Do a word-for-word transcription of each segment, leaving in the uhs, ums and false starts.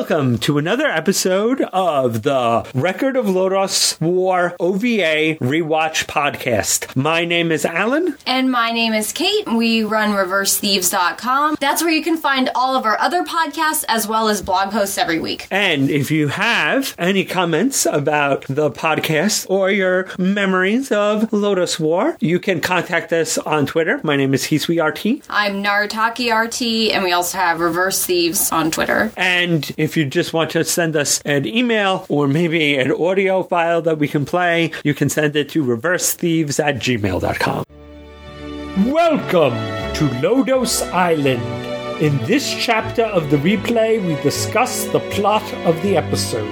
Welcome to another episode of the Record of Lodoss War O V A Rewatch Podcast. My name is Alan. And my name is Kate. We run reverse thieves dot com. That's where you can find all of our other podcasts as well as blog posts every week. And if you have any comments about the podcast or your memories of Lodoss War, you can contact us on Twitter. My name is HeSweetRT. I'm Narataki R T, and we also have Reverse Thieves on Twitter. And if you just want to send us an email or maybe an audio file that we can play, you can send it to reverse thieves at gmail dot com. Welcome to Lodoss Island. In this chapter of the replay, we discuss the plot of the episode.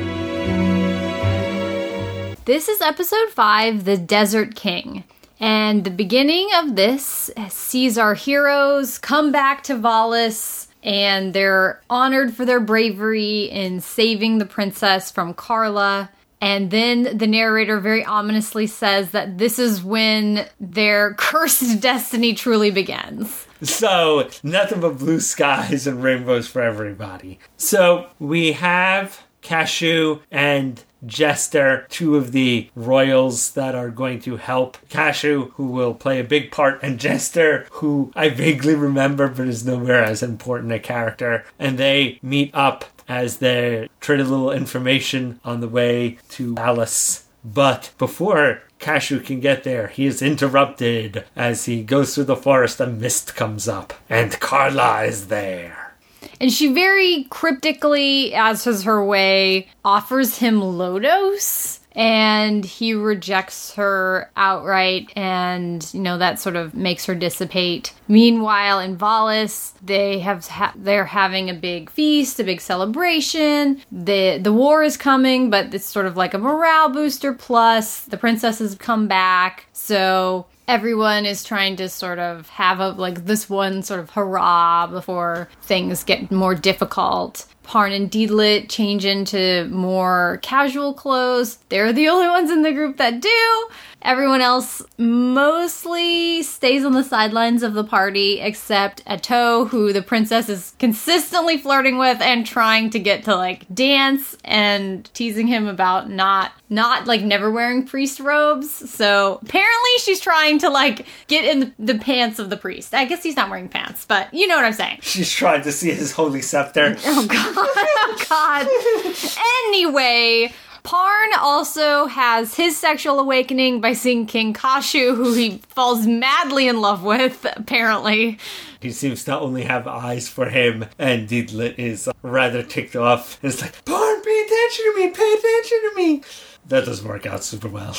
This is episode five, The Desert King. And the beginning of this sees our heroes come back to Valis, and they're honored for their bravery in saving the princess from Karla. And then the narrator very ominously says that this is when their cursed destiny truly begins. So, nothing but blue skies and rainbows for everybody. So, we have Khashu and Jester, two of the royals that are going to help Khashu, who will play a big part, and Jester, who I vaguely remember but is nowhere as important a character. And they meet up as they trade a little information on the way to Alice. But before Khashu can get there, he is interrupted as he goes through the forest. A mist comes up, and Karla is there. And she very cryptically, as is her way, offers him Lodoss, and he rejects her outright, and, you know, that sort of makes her dissipate. Meanwhile, in Valis, they have ha- they're having a big feast, a big celebration. The the war is coming, but it's sort of like a morale booster. Plus, the princess has come back, so everyone is trying to sort of have a, like, this one sort of hurrah before things get more difficult. Parn and Deedlit change into more casual clothes. They're the only ones in the group that do. Everyone else mostly stays on the sidelines of the party, except Atto, who the princess is consistently flirting with and trying to get to, like, dance, and teasing him about not, not like, never wearing priest robes. So apparently she's trying to, like, get in the, the pants of the priest. I guess he's not wearing pants, but you know what I'm saying. She's trying to see his holy scepter. Oh, God. Oh, God. Anyway, Parn also has his sexual awakening by seeing King Khashu, who he falls madly in love with, apparently. He seems to only have eyes for him, and Deedlit is rather ticked off. It's like, Parn, pay attention to me, pay attention to me. That doesn't work out super well.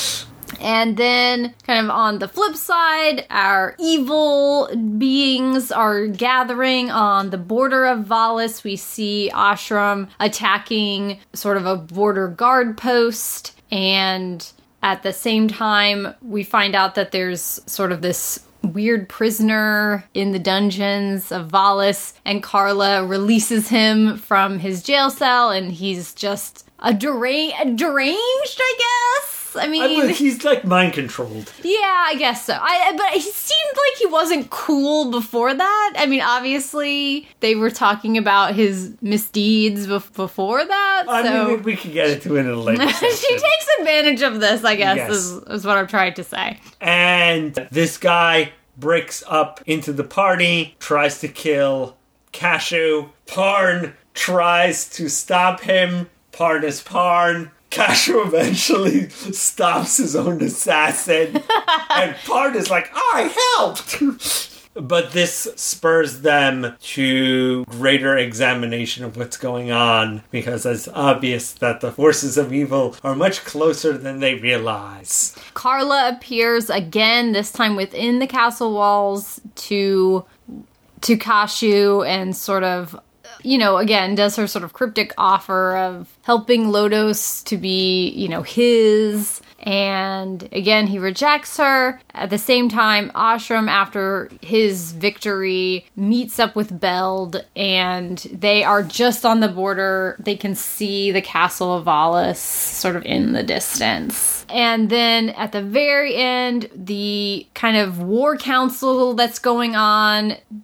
And then, kind of on the flip side, our evil beings are gathering on the border of Valis. We see Ashram attacking sort of a border guard post, and at the same time, we find out that there's sort of this weird prisoner in the dungeons of Valis, and Karla releases him from his jail cell, and he's just a, dera- a deranged, I guess? I mean, I mean, he's like mind controlled. Yeah, I guess so. I but he seemed like he wasn't cool before that. I mean, obviously they were talking about his misdeeds bef- before that. I so. mean, we, we could get into it in a later She takes advantage of this, I guess, yes. is, is what I'm trying to say. And this guy breaks up into the party, tries to kill Khashu. Parn tries to stop him. Parn is Parn. Khashu eventually stops his own assassin, and Parn is like, I helped! But this spurs them to greater examination of what's going on, because it's obvious that the forces of evil are much closer than they realize. Karla appears again, this time within the castle walls, to, to Khashu, and sort of, you know, again, does her sort of cryptic offer of helping Lodoss to be, you know, his. And again, he rejects her. At the same time, Ashram, after his victory, meets up with Beld, and they are just on the border. They can see the castle of Valis sort of in the distance. And then at the very end, the kind of war council that's going on,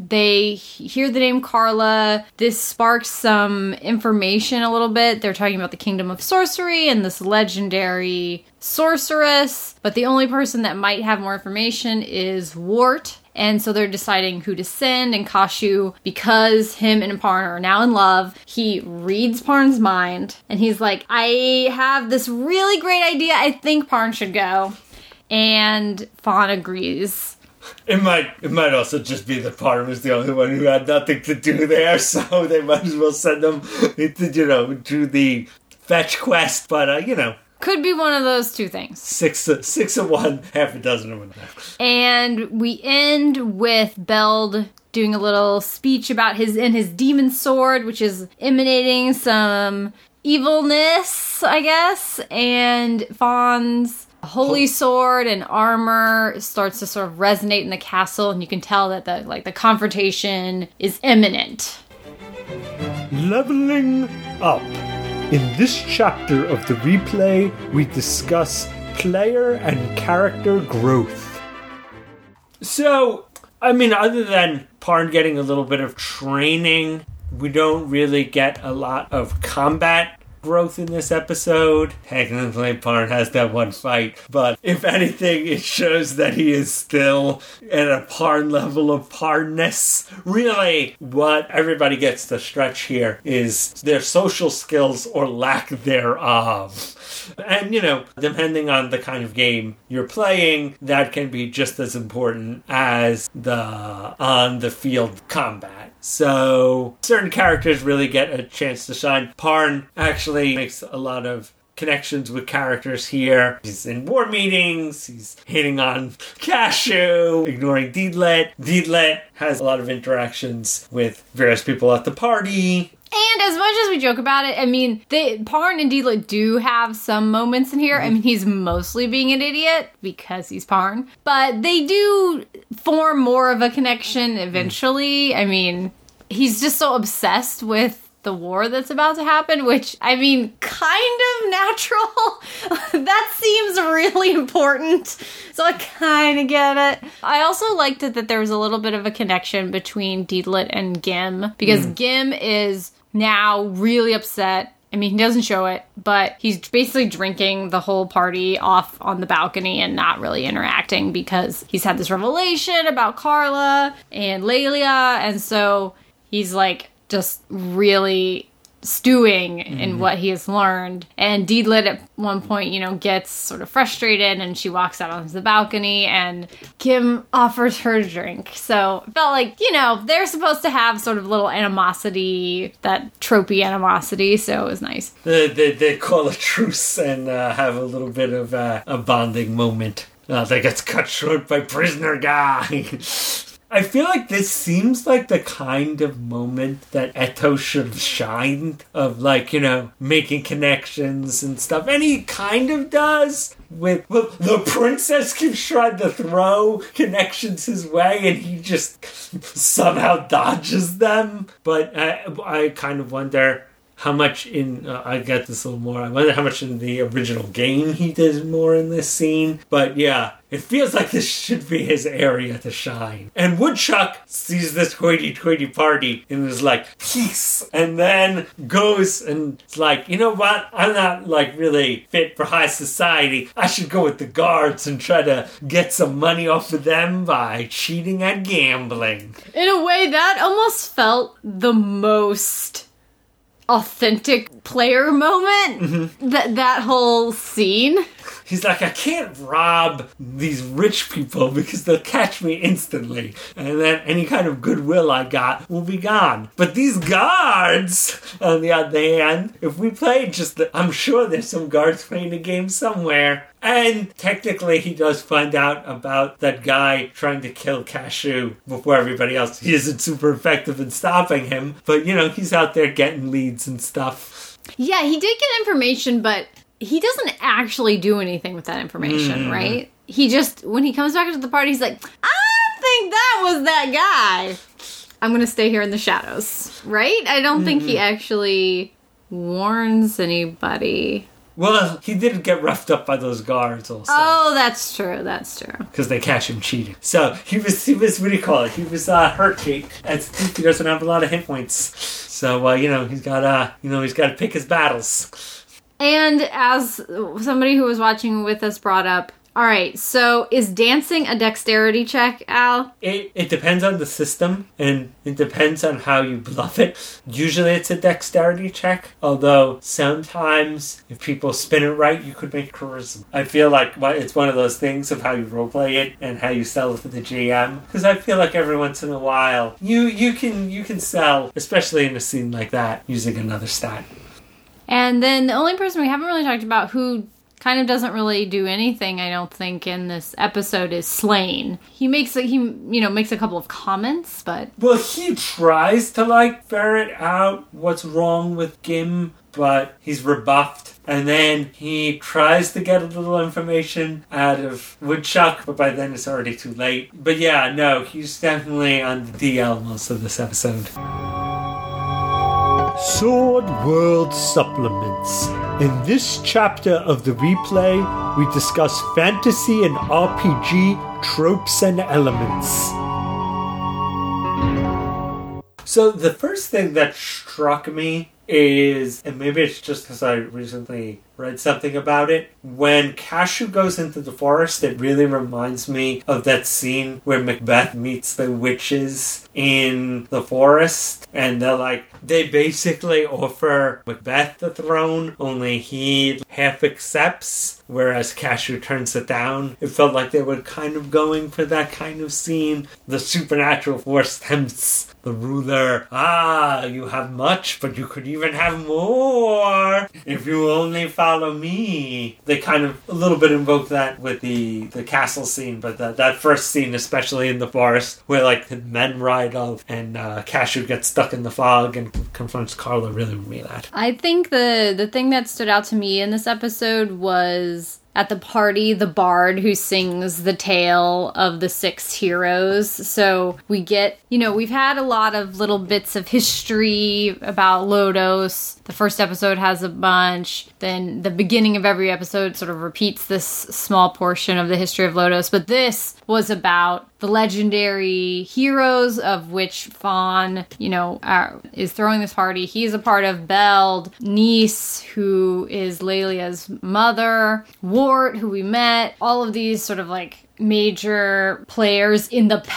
they hear the name Carla. This sparks some information a little bit. They're talking about the Kingdom of Sorcery and this legendary sorceress, but the only person that might have more information is Wart. And so they're deciding who to send, and Kashu, because him and Parn are now in love, he reads Parn's mind, and he's like, I have this really great idea, I think Parn should go. And Fawn agrees. It might it might also just be that Parn was the only one who had nothing to do there, so they might as well send them, you know, do the fetch quest, but, uh, you know. Could be one of those two things. Six, six of one, half a dozen of another. And we end with Beld doing a little speech about his in his demon sword, which is emanating some evilness, I guess. And Fawn's holy sword and armor starts to sort of resonate in the castle, and you can tell that the like the confrontation is imminent. Leveling up. In this chapter of the replay, we discuss player and character growth. So, I mean, other than Parn getting a little bit of training, we don't really get a lot of combat growth in this episode. Technically, Parn has that one fight, but if anything, it shows that he is still at a Parn level of Parnness. Really, what everybody gets to stretch here is their social skills or lack thereof. And, you know, depending on the kind of game you're playing, that can be just as important as the on-the-field combat. So, certain characters really get a chance to shine. Parn actually makes a lot of connections with characters here. He's in war meetings, he's hitting on Kashu, ignoring Deedlit. Deedlit has a lot of interactions with various people at the party. And as much as we joke about it, I mean, they, Parn and Deedlit do have some moments in here. Mm-hmm. I mean, he's mostly being an idiot because he's Parn. But they do form more of a connection eventually. Mm-hmm. I mean, he's just so obsessed with the war that's about to happen, which, I mean, kind of natural. That seems really important. So I kind of get it. I also liked it that there was a little bit of a connection between Deedlit and Gim, because mm. Gim is now really upset. I mean, he doesn't show it, but he's basically drinking the whole party off on the balcony and not really interacting because he's had this revelation about Carla and Lelia, and so he's like just really stewing mm-hmm. in what he has learned. And Deedlit at one point, you know, gets sort of frustrated and she walks out onto the balcony and Kim offers her a drink. So it felt like, you know, they're supposed to have sort of little animosity, that tropey animosity, so it was nice. They, they, they call a truce and uh, have a little bit of uh, a bonding moment. Uh, they get cut short by prisoner guy. I feel like this seems like the kind of moment that Eto should have shined, of like, you know, making connections and stuff. And he kind of does with, well, the princess keeps trying to throw connections his way and he just somehow dodges them. But I, I kind of wonder how much in, uh, I get this a little more, I wonder how much in the original game he did more in this scene. But yeah, it feels like this should be his area to shine. And Woodchuck sees this hoity-toity party and is like, peace! And then goes and it's like, you know what? I'm not like really fit for high society. I should go with the guards and try to get some money off of them by cheating at gambling. In a way, that almost felt the most authentic player moment. Mm-hmm. That that whole scene. He's like, I can't rob these rich people because they'll catch me instantly. And then any kind of goodwill I got will be gone. But these guards, on the other hand, if we play just the, I'm sure there's some guards playing the game somewhere. And technically he does find out about that guy trying to kill Kashu before everybody else. He isn't super effective in stopping him. But, you know, he's out there getting leads and stuff. Yeah, he did get information, but he doesn't actually do anything with that information, mm. right? He just, when he comes back to the party, he's like, I think that was that guy. I'm going to stay here in the shadows, right? I don't mm. think he actually warns anybody. Well, he didn't get roughed up by those guards also. Oh, that's true. That's true. Because they catch him cheating. So he was, he was, what do you call it? He was uh, hurt cheap. And he doesn't have a lot of hit points. So, uh, you know, he's got to, you know, he's got to pick his battles. And as somebody who was watching with us brought up, all right, so is dancing a dexterity check, Al? It, it depends on the system, and it depends on how you bluff it. Usually it's a dexterity check, although sometimes if people spin it right, you could make charisma. I feel like it's one of those things of how you roleplay it and how you sell it to the G M. Because I feel like every once in a while, you, you can you can sell, especially in a scene like that, using another stat. And then the only person we haven't really talked about who kind of doesn't really do anything, I don't think, in this episode is Slain. He makes a, he you know makes a couple of comments, but well, he tries to like ferret out what's wrong with Gim, but he's rebuffed. And then he tries to get a little information out of Woodchuck, but by then it's already too late. But yeah, no, he's definitely on the D L most of this episode. Sword World Supplements. In this chapter of the replay, we discuss fantasy and R P G tropes and elements. So the first thing that struck me is, and maybe it's just because I recently read something about it, when Cashew goes into the forest, it really reminds me of that scene where Macbeth meets the witches in the forest, and they're like, they basically offer Macbeth the throne, only he half accepts, whereas Cashew turns it down. It felt like they were kind of going for that kind of scene. The supernatural force tempts the ruler. Ah, you have much, but you could even have more if you only follow me. They kind of a little bit invoke that with the, the castle scene, but that, that first scene, especially in the forest, where like the men ride off and uh, Cashew gets stuck in the fog and confronts Carla, really made me that. I think the the thing that stood out to me in this episode was at the party, the bard who sings the tale of the six heroes. So we get, you know, we've had a lot of little bits of history about Lodos. The first episode has a bunch. Then the beginning of every episode sort of repeats this small portion of the history of Lodos. But this was about the legendary heroes, of which Fawn, you know, are, is throwing this party. He's a part of Beld, Nice, who is Lelia's mother, Wart, who we met, all of these sort of like major players in the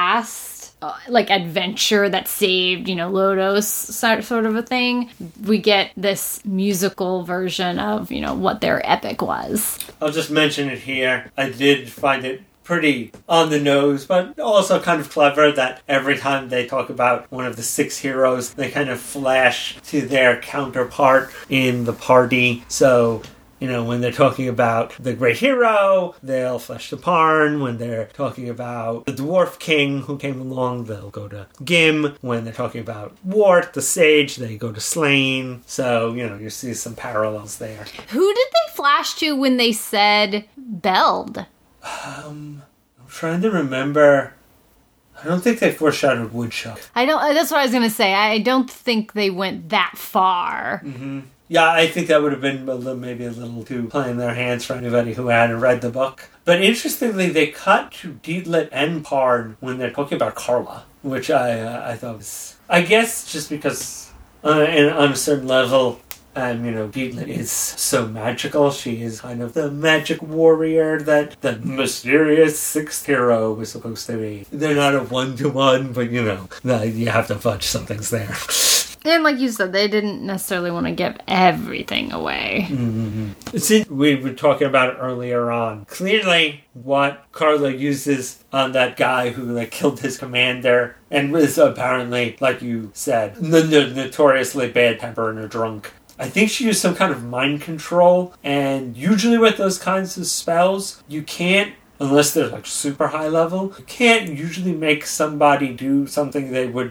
past, uh, like adventure that saved, you know, Lodos sort of a thing. We get this musical version of, you know, what their epic was. I'll just mention it here. I did find it pretty on the nose, but also kind of clever that every time they talk about one of the six heroes, they kind of flash to their counterpart in the party. So, you know, when they're talking about the great hero, they'll flash to Parn. When they're talking about the dwarf king who came along, they'll go to Gim. When they're talking about Wart, the sage, they go to Slain. So, you know, you see some parallels there. Who did they flash to when they said Beld? Um, I'm trying to remember. I don't think they foreshadowed Woodchuck. I don't. That's what I was gonna say. I don't think they went that far. Mm-hmm. Yeah, I think that would have been a little, maybe a little too playing their hands for anybody who hadn't read the book. But interestingly, they cut to Dietlit and Parn when they're talking about Carla, which I uh, I thought was, I guess, just because uh, in, on a certain level. Um, you know, Dietlit is so magical. She is kind of the magic warrior that the mysterious sixth hero was supposed to be. They're not a one-to-one, but, you know, you have to fudge some things there. And like you said, they didn't necessarily want to give everything away. Mm-hmm. See, we were talking about it earlier on. Clearly, what Carla uses on that guy who like killed his commander and was apparently, like you said, n- n- notoriously bad temper and a drunk. I think she used some kind of mind control, and usually with those kinds of spells, you can't, unless they're like super high level, you can't usually make somebody do something they would like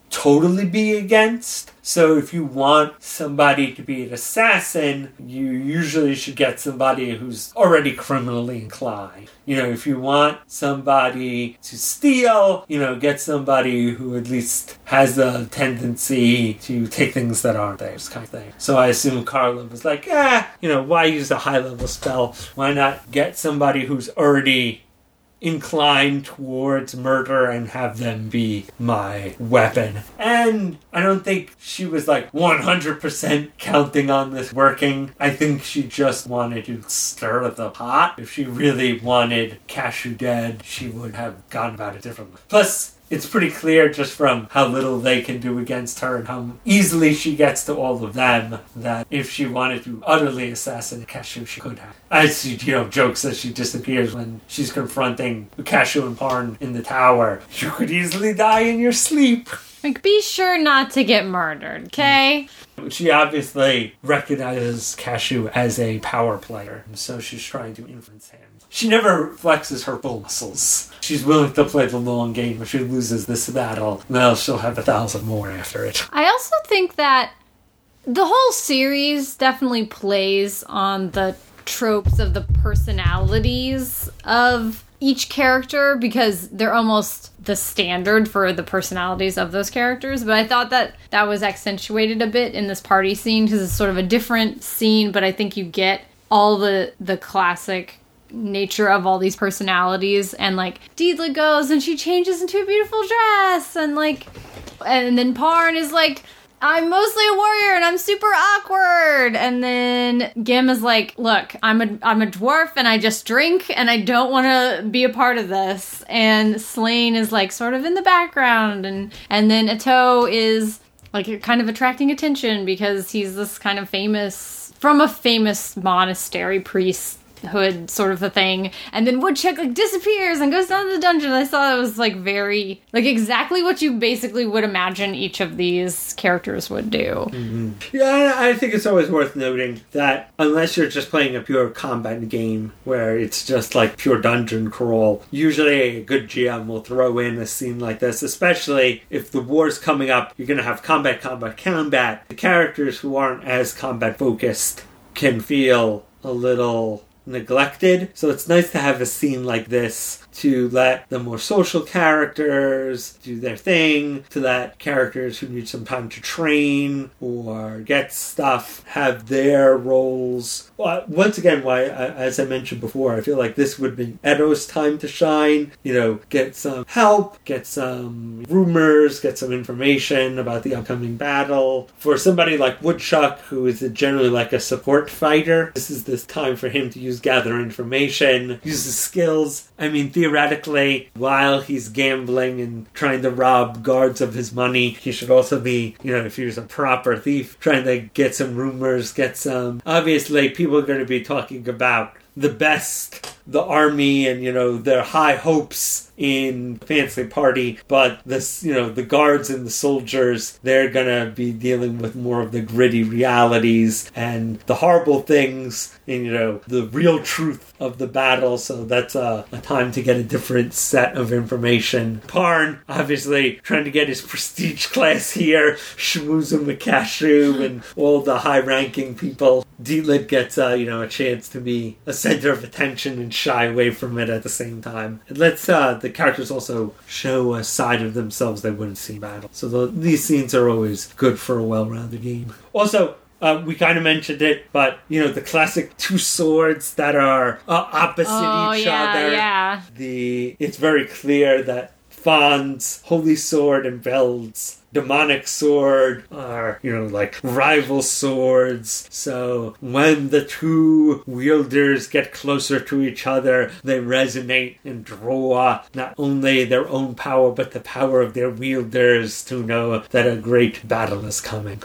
totally be against. So if you want somebody to be an assassin, you usually should get somebody who's already criminally inclined. You know, if you want somebody to steal, you know, get somebody who at least has a tendency to take things that aren't theirs, kind of thing. So I assume Carla was like, ah, you know, why use a high-level spell? Why not get somebody who's already inclined towards murder and have them be my weapon? And I don't think she was like one hundred percent counting on this working. I think she just wanted to stir the pot. If she really wanted Cashew dead, she would have gone about it differently. Plus, it's pretty clear just from how little they can do against her and how easily she gets to all of them that if she wanted to utterly assassinate Cashew, she could have. As she, you know, jokes as she disappears when she's confronting Cashew and Parn in the tower. You could easily die in your sleep. Like, be sure not to get murdered, okay? She obviously recognizes Cashew as a power player, so she's trying to influence him. She never flexes her full muscles. She's willing to play the long game. If she loses this battle, well, she'll have a thousand more after it. I also think that the whole series definitely plays on the tropes of the personalities of each character because they're almost the standard for the personalities of those characters. But I thought that that was accentuated a bit in this party scene because it's sort of a different scene, but I think you get all the the classic nature of all these personalities. And like Deedla goes and she changes into a beautiful dress, and like and then Parn is like, I'm mostly a warrior and I'm super awkward. And then Gim is like, look, I'm a I'm a dwarf and I just drink and I don't want to be a part of this. And Slain is like sort of in the background, and and then Ato is like kind of attracting attention because he's this kind of famous from a famous monastery priest hood sort of a thing. And then Woodchuck like disappears and goes down to the dungeon. I thought it was like very like exactly what you basically would imagine each of these characters would do. Mm-hmm. Yeah, I think it's always worth noting that unless you're just playing a pure combat game where it's just like pure dungeon crawl, usually a good G M will throw in a scene like this, especially if the war's coming up. You're going to have combat, combat, combat. The characters who aren't as combat focused can feel a little neglected. So it's nice to have a scene like this to let the more social characters do their thing, to let characters who need some time to train or get stuff have their roles. Well, once again, why, as I mentioned before, I feel like this would be Edo's time to shine. You know, get some help, get some rumors, get some information about the upcoming battle. For somebody like Woodchuck, who is generally like a support fighter, this is this time for him to use gather information, use his skills. I mean, theoretically, while he's gambling and trying to rob guards of his money, he should also be, you know, if he was a proper thief, trying to get some rumors, get some... Obviously, people are going to be talking about the best, the army, and, you know, their high hopes in Fancy Party, but this, you know, the guards and the soldiers, they're gonna be dealing with more of the gritty realities and the horrible things and, you know, the real truth of the battle. So that's a, a time to get a different set of information. Parn, obviously, trying to get his prestige class here, schmoozing with Cashew and all the high-ranking people. Deedlit gets, uh, you know, a chance to be a center of attention and shy away from it at the same time. It lets uh, the characters also show a side of themselves they wouldn't see in battle. So the, these scenes are always good for a well-rounded game. Also, uh, we kind of mentioned it, but, you know, the classic two swords that are uh, opposite oh, each yeah, other. Yeah. The It's very clear that Fahn's holy sword and Veld's demonic sword are, you know, like rival swords. So when the two wielders get closer to each other, they resonate and draw not only their own power, but the power of their wielders to know that a great battle is coming.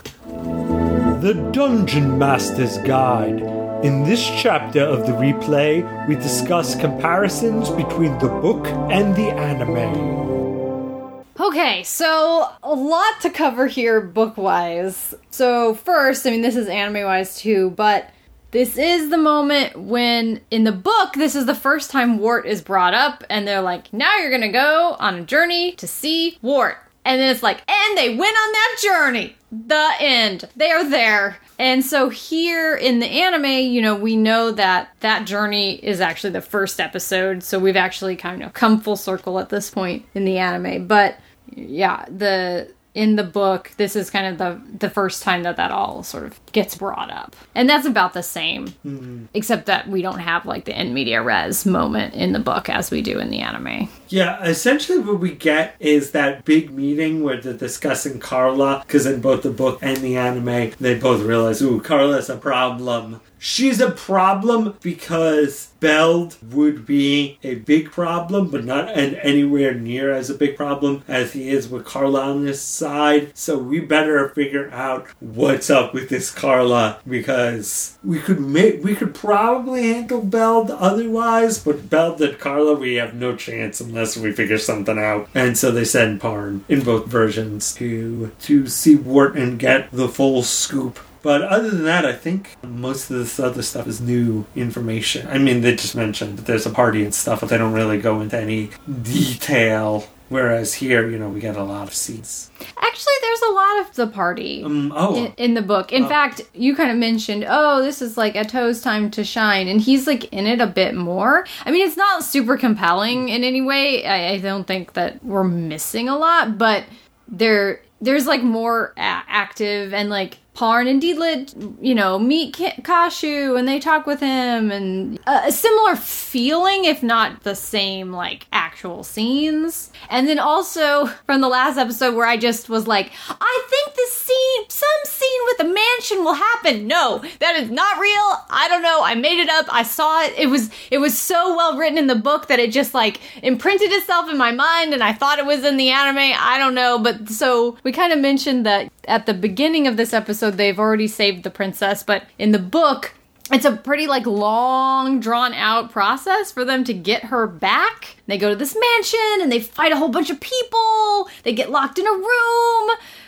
The Dungeon Master's Guide. In this chapter of the replay, we discuss comparisons between the book and the anime. Okay, so a lot to cover here book-wise. So first, I mean, this is anime-wise too, but this is the moment when, in the book, this is the first time Wart is brought up, and they're like, now you're gonna go on a journey to see Wart. And then it's like, and they went on that journey. The end. They are there. And so here in the anime, you know, we know that that journey is actually the first episode. So we've actually kind of come full circle at this point in the anime. But yeah, the in the book, this is kind of the, the first time that that all sort of gets brought up. And that's about the same, mm-hmm. except that we don't have like the in media res moment in the book as we do in the anime. Yeah, essentially what we get is that big meeting where they're discussing Carla, because in both the book and the anime, they both realize, ooh, Carla's a problem. She's a problem because Beld would be a big problem, but not an anywhere near as a big problem as he is with Carla on this side. So we better figure out what's up with this Carla, because we could make we could probably handle Beld otherwise, but Beld and Carla, we have no chance unless we figure something out. And so they send Parn in both versions to to see Wart and get the full scoop. But other than that, I think most of this other stuff is new information. I mean, they just mentioned that there's a party and stuff, but they don't really go into any detail. Whereas here, you know, we get a lot of scenes. Actually, there's a lot of the party um, oh. in, in the book. In oh. fact, you kind of mentioned, oh, this is like Ato's time to shine. And he's like in it a bit more. I mean, it's not super compelling in any way. I, I don't think that we're missing a lot, but there, there's like more a- active and like Parn and Dietland, you know, meet K- Kashu and they talk with him, and a, a similar feeling, if not the same, like, actual scenes. And then also from the last episode where I just was like, I think this scene, some scene with the mansion will happen. No, that is not real. I don't know. I made it up. I saw it. It was, it was so well written in the book that it just like imprinted itself in my mind, and I thought it was in the anime. I don't know. But so we kind of mentioned that at the beginning of this episode, they've already saved the princess, but in the book, it's a pretty like long, drawn out process for them to get her back. They go to this mansion and they fight a whole bunch of people. They get locked in a room.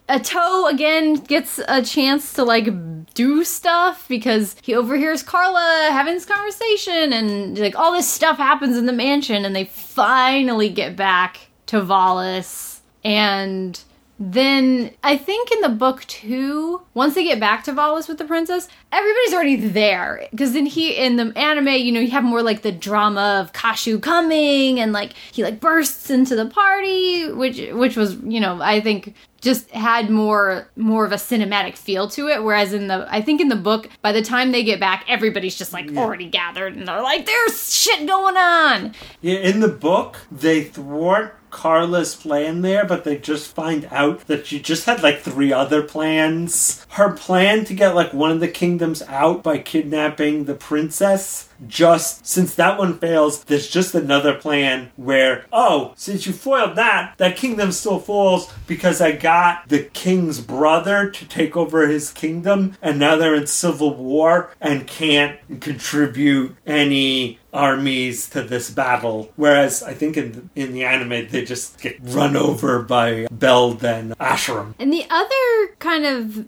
Ato again gets a chance to like do stuff because he overhears Carla having this conversation, and like all this stuff happens in the mansion, and they finally get back to Valis. And then I think in the book too, once they get back to Valis with the princess, everybody's already there. Because then he, in the anime, you know, you have more like the drama of Kashu coming, and like he like bursts into the party, which which was, you know, I think just had more more of a cinematic feel to it. Whereas in the, I think in the book, by the time they get back, everybody's just like yeah. already gathered, and they're like, there's shit going on. Yeah, in the book, they thwart Carla's plan there, but they just find out that she just had like three other plans. Her plan to get like one of the kingdoms out by kidnapping the princess, just since that one fails, there's just another plan where, oh, since you foiled that, that kingdom still falls because I got the king's brother to take over his kingdom, and now they're in civil war and can't contribute any armies to this battle. Whereas I think in in the anime they just get run over by Beld and Asherim. And the other kind of,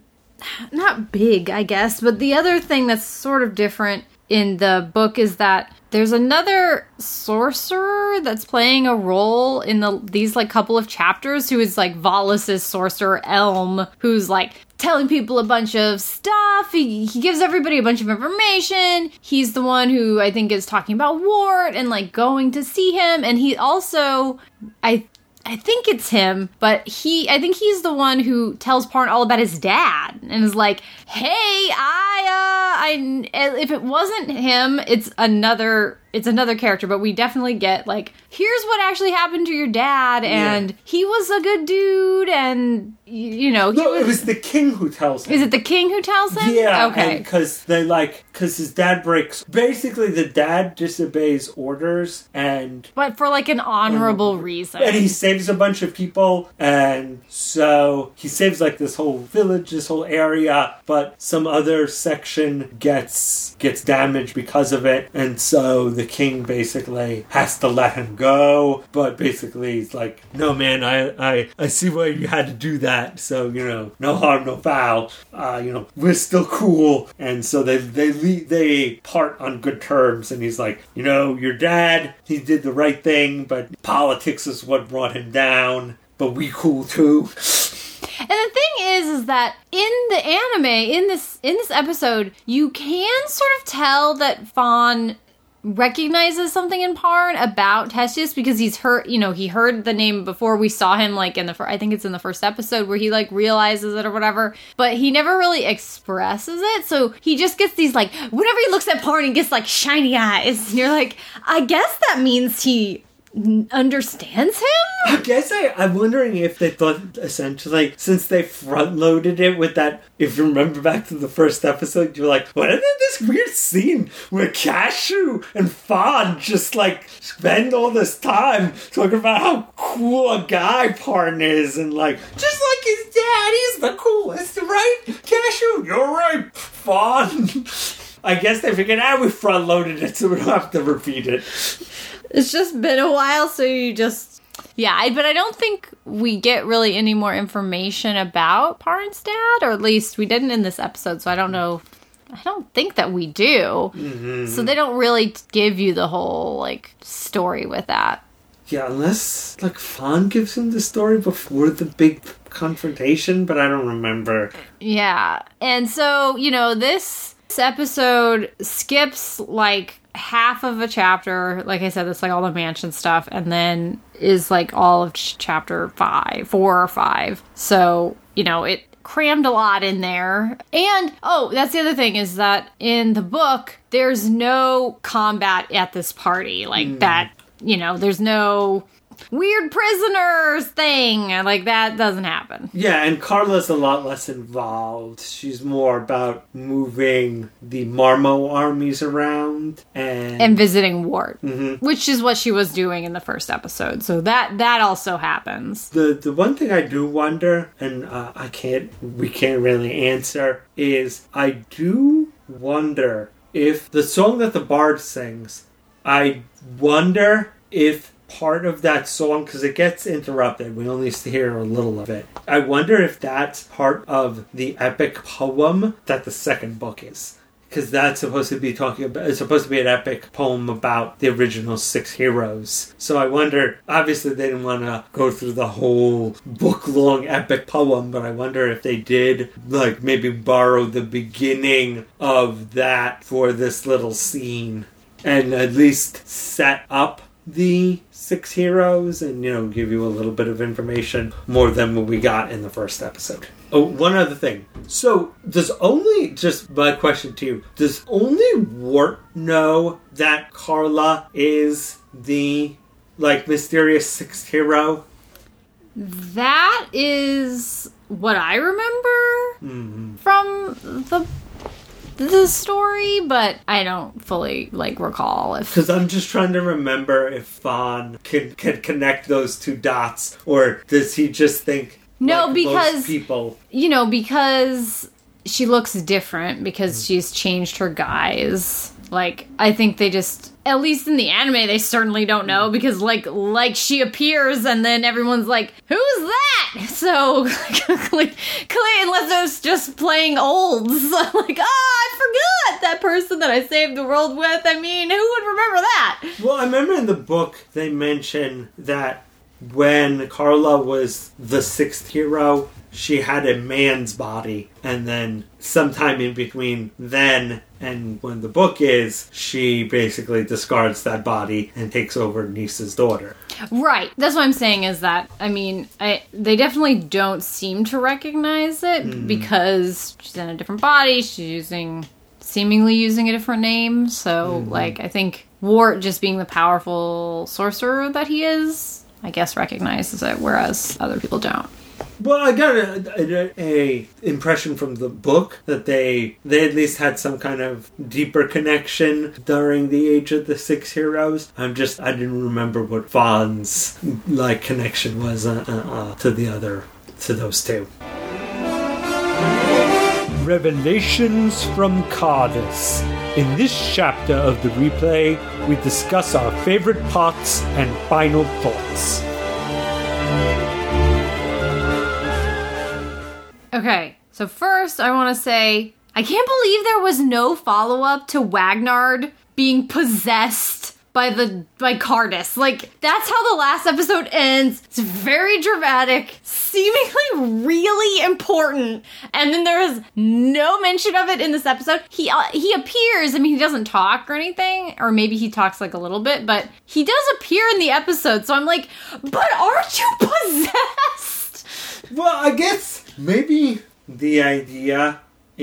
not big, I guess, but the other thing that's sort of different in the book is that there's another sorcerer that's playing a role in the these like couple of chapters, who is like Valis' sorcerer Elm, who's like telling people a bunch of stuff. He, he gives everybody a bunch of information. He's the one who I think is talking about Wart and like going to see him. And he also, I I think it's him, but he, I think he's the one who tells Parn all about his dad and is like, hey, I, uh, I, if it wasn't him, it's another, it's another character, but we definitely get like, here's what actually happened to your dad, and yeah. he was a good dude, and you know, he no, was, it was the king who tells him. Is it the king who tells him? Yeah, okay. Because they like, because his dad breaks. Basically, the dad disobeys orders, and but for like an honorable um, reason. And he saves a bunch of people, and so he saves like this whole village, this whole area, but some other section gets gets damaged because of it, and so the king basically has to let him go. But basically, he's like, "No, man, I I I see why you had to do that." So, you know, no harm, no foul. Uh, you know, we're still cool. And so they they leave, they part on good terms. And he's like, you know, your dad, he did the right thing, but politics is what brought him down. but we cool too. And the thing is, is that in the anime, in this in this episode, you can sort of tell that Fawn recognizes something in Parn about Tessius because he's heard, you know, he heard the name before. We saw him like in the, fir- I think it's in the first episode where he like realizes it or whatever, but he never really expresses it. So he just gets these like, whenever he looks at Parn, he gets like shiny eyes. And you're like, I guess that means he understands him? I guess I, I'm wondering if they thought, essentially, since they front-loaded it with that, if you remember back to the first episode, you're like, what is this weird scene where Cashew and Fawn just, like, spend all this time talking about how cool a guy Parn is, and, like, just like his dad, he's the coolest, right? Cashew, you're right, Fawn. I guess they figured, ah, we front-loaded it, so we don't have to repeat it. It's just been a while, so you just... Yeah, I, but I don't think we get really any more information about Parn's dad, or at least we didn't in this episode, so I don't know... I don't think that we do. Mm-hmm. So they don't really give you the whole, like, story with that. Yeah, unless, like, Fawn gives him the story before the big confrontation, but I don't remember. Yeah, and so, you know, this, this episode skips, like... half of a chapter, like I said, that's like all the mansion stuff, and then is like all of ch- chapter five, four or five. So, you know, it crammed a lot in there. And, oh, that's the other thing, is that in the book, there's no combat at this party. Like, mm. that, you know, there's no weird prisoners thing. Like, that doesn't happen. Yeah, and Carla's a lot less involved. She's more about moving the Marmo armies around and... And visiting Wart, mm-hmm. which is what she was doing in the first episode. So that that also happens. The the one thing I do wonder, and uh, I can't, we can't really answer, is I do wonder if the song that the Bard sings, I wonder if part of that song, because it gets interrupted, we only hear a little of it. I wonder if that's part of the epic poem that the second book is. Because that's supposed to be talking about, it's supposed to be an epic poem about the original six heroes. So I wonder, obviously they didn't want to go through the whole book-long epic poem, but I wonder if they did, like, maybe borrow the beginning of that for this little scene. And at least set up the six heroes and, you know, give you a little bit of information more than what we got in the first episode. Oh, one other thing. So, does only, just my question to you, does only Wart know that Carla is the, like, mysterious sixth hero? That is what I remember mm-hmm. from the the story, but I don't fully, like, recall if... Because I'm just trying to remember if Fawn can, can connect those two dots, or does he just think, no, like, because, most people... You know, because she looks different, because she's changed her guise. Like, I think they just... At least in the anime, they certainly don't know, because, like, like she appears, and then everyone's like, who's that? So, like, unless it was just playing olds. Like, oh, I forgot that person that I saved the world with. I mean, who would remember that? Well, I remember in the book, they mention that when Carla was the sixth hero, she had a man's body, and then sometime in between then and when the book is, she basically discards that body and takes over Nisa's daughter. Right. That's what I'm saying, is that, I mean, I, they definitely don't seem to recognize it mm. because she's in a different body, she's using, seemingly using a different name, so, mm-hmm. like, I think Wart, just being the powerful sorcerer that he is, I guess recognizes it, whereas other people don't. Well, I got a, a, a impression from the book that they they at least had some kind of deeper connection during the Age of the Six Heroes. I'm just I didn't remember what Fawn's like connection was uh, uh, to the other to those two. Revelations from Cardus. In this chapter of the replay, we discuss our favorite parts and final thoughts. Okay, so first I want to say, I can't believe there was no follow-up to Wagnard being possessed by the by Cardus. Like, that's how the last episode ends. It's very dramatic, seemingly really important, and then there is no mention of it in this episode. He uh, he appears. I mean, he doesn't talk or anything, or maybe he talks like a little bit, but he does appear in the episode. So I'm like, but aren't you possessed? Well, I guess maybe the idea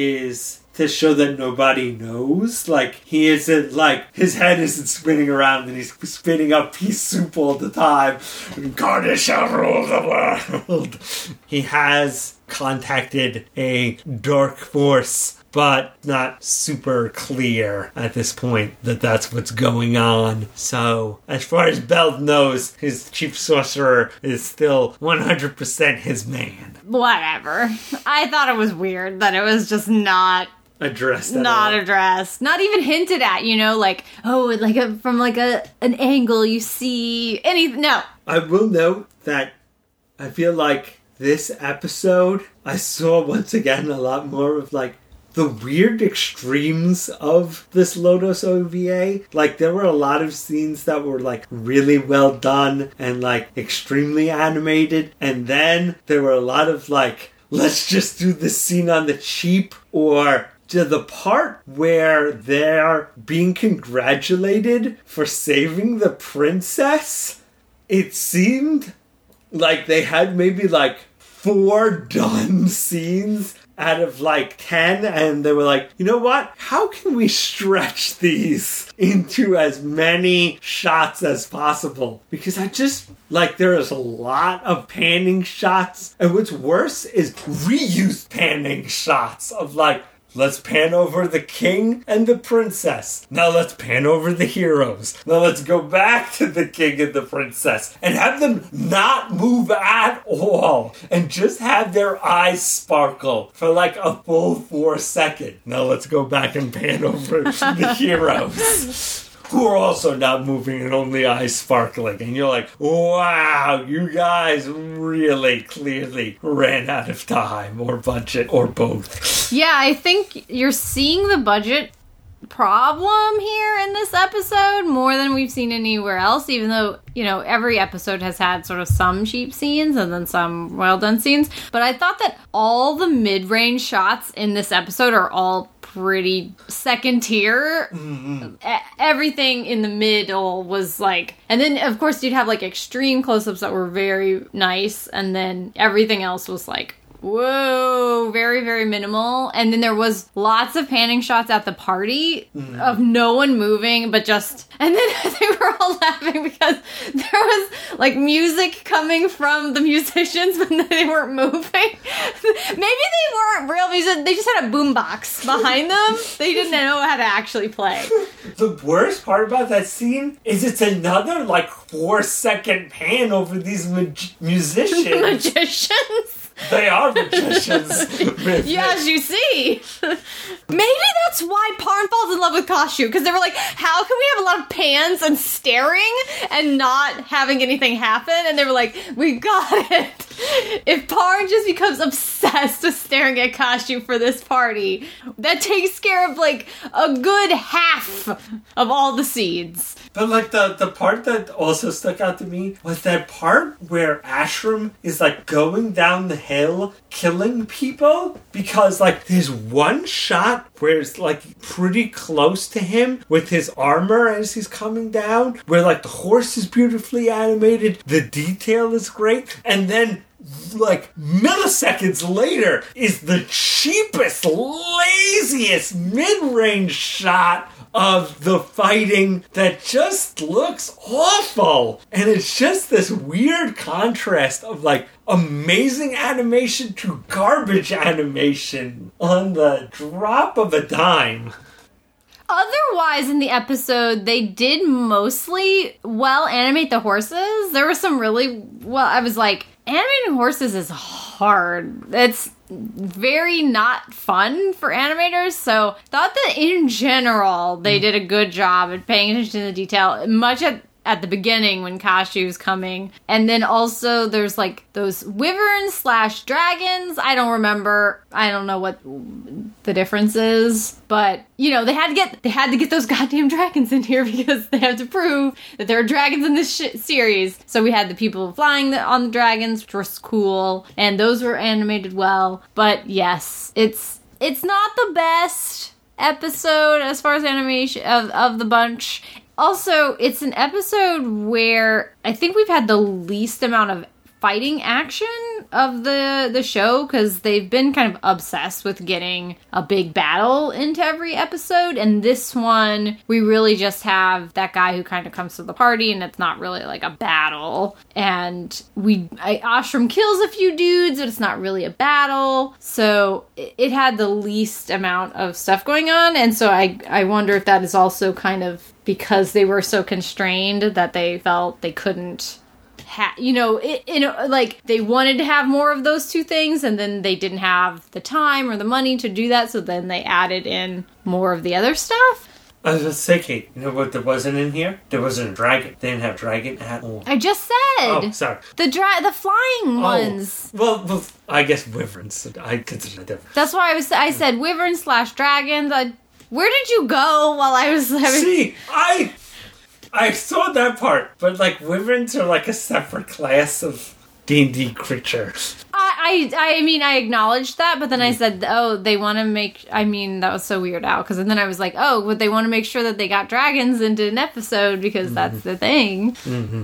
is to show that nobody knows. Like, he isn't, like, his head isn't spinning around and he's spinning up pea soup all the time. Cardus shall rule the world. He has contacted a dark force, but not super clear at this point that that's what's going on. So, as far as Belt knows, his chief sorcerer is still one hundred percent his man. Whatever. I thought it was weird that it was just not addressed at not all. addressed, not even hinted at, you know, like, oh, like a, from like a an angle you see anything. No. I will note that I feel like this episode, I saw once again a lot more of like the weird extremes of this Lodos O V A. Like, there were a lot of scenes that were like really well done and like extremely animated, and then there were a lot of like, let's just do this scene on the cheap, or to the part where they're being congratulated for saving the princess. It seemed like they had maybe like four done scenes out of like ten, and they were like, you know what? How can we stretch these into as many shots as possible? Because I just, like, there is a lot of panning shots, and what's worse is reused panning shots of like, let's pan over the king and the princess. Now let's pan over the heroes. Now let's go back to the king and the princess and have them not move at all and just have their eyes sparkle for like a full four seconds. Now let's go back and pan over the heroes, who are also not moving and only eyes sparkling. And you're like, wow, you guys really clearly ran out of time or budget or both. Yeah, I think you're seeing the budget problem here in this episode more than we've seen anywhere else, even though, you know, every episode has had sort of some cheap scenes and then some well done scenes. But I thought that all the mid-range shots in this episode are all pretty second tier. Mm-hmm. E- everything in the middle was like, and then of course you'd have like extreme close-ups that were very nice, and then everything else was like, whoa, very, very minimal. And then there was lots of panning shots at the party mm. of no one moving, but just, and then they were all laughing because there was like music coming from the musicians, but they weren't moving. Maybe they weren't real musicians, they just had a boombox behind them. They didn't know how to actually play. The worst part about that scene is it's another like four second pan over these mag- musicians. Magicians? They are magicians. Yes, you see. Maybe that's why Parn falls in love with Khonshu, because they were like, how can we have a lot of pans and staring and not having anything happen? And they were like, we got it. If Parn just becomes obsessed with staring at Khonshu for this party, that takes care of like a good half of all the seeds. But like the, the part that also stuck out to me was that part where Ashram is like going down the hill killing people, because like there's one shot where it's like pretty close to him with his armor as he's coming down, where like the horse is beautifully animated, the detail is great, and then like milliseconds later is the cheapest, laziest mid-range shot of the fighting that just looks awful. And it's just this weird contrast of like amazing animation to garbage animation on the drop of a dime. Otherwise, in the episode, they did mostly well animate the horses. There was some really, well, I was like, animating horses is hard. It's very not fun for animators, so thought that in general they did a good job at paying attention to the detail, much at at the beginning when Kashu's coming. And then also there's like those wyverns slash dragons. I don't remember. I don't know what the difference is. But, you know, they had to get they had to get those goddamn dragons in here because they have to prove that there are dragons in this sh- series. So we had the people flying the, on the dragons, which was cool. And those were animated well. But yes, it's it's not the best episode as far as animation of, of the bunch. Also, it's an episode where I think we've had the least amount of fighting action of the the show, because they've been kind of obsessed with getting a big battle into every episode, and this one we really just have that guy who kind of comes to the party, and it's not really like a battle, and we I, Ashram kills a few dudes, but it's not really a battle, so it, it had the least amount of stuff going on, and so I I wonder if that is also kind of because they were so constrained that they felt they couldn't Ha- you know, it, you know, like they wanted to have more of those two things, and then they didn't have the time or the money to do that, so then they added in more of the other stuff. I was just thinking, you know what there wasn't in here? There wasn't a dragon. They didn't have dragon at all. I just said. Oh, sorry. The dra- the flying oh. ones. Well, well, I guess wyverns. I consider it different. That's why I was. I said wyvern slash dragons. I, where did you go while I was having? See, I. I saw that part, but like wyverns are like a separate class of D and D creature. I, I I mean I acknowledged that, but then I said, oh, they want to make. I mean that was so weird out because then I was like, oh, but they want to make sure that they got dragons into an episode because mm-hmm. that's the thing. Mm-hmm.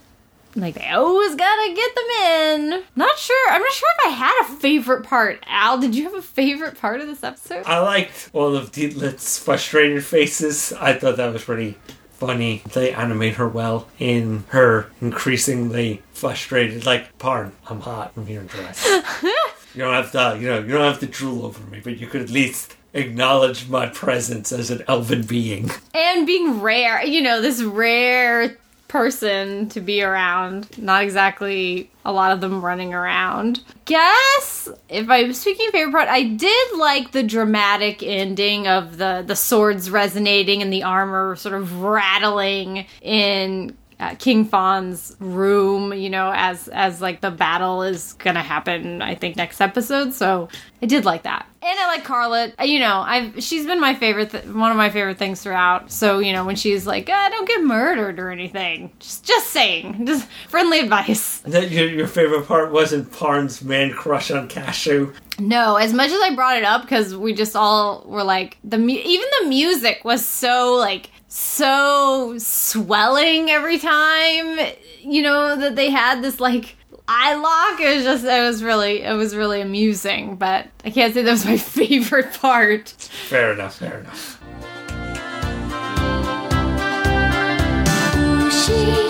Like they always gotta get them in. Not sure. I'm not sure if I had a favorite part. Al, did you have a favorite part of this episode? I liked all of Dietlitz's frustrated faces. I thought that was pretty funny. They animate her well in her increasingly frustrated, like, Parn, I'm hot, I'm here in dress. You don't have to, you know, you don't have to drool over me, but you could at least acknowledge my presence as an elven being. And being rare, you know, this rare person to be around. Not exactly a lot of them running around. Guess, if I'm speaking favorite part, I did like the dramatic ending of the, the swords resonating and the armor sort of rattling in uh, King Fawn's room, you know, as, as like the battle is gonna happen, I think, next episode. So I did like that. And I like Carlet. You know, I've she's been my favorite, th- one of my favorite things throughout. So, you know, when she's like, ah, don't get murdered or anything. Just just saying. Just friendly advice. That your, your favorite part wasn't Parn's man crush on Kashu? No, as much as I brought it up, because we just all were like, the mu- even the music was so, like, so swelling every time, you know, that they had this, like, eye lock. It was just, it was really, it was really amusing, but I can't say that was my favorite part. Fair enough, fair enough. She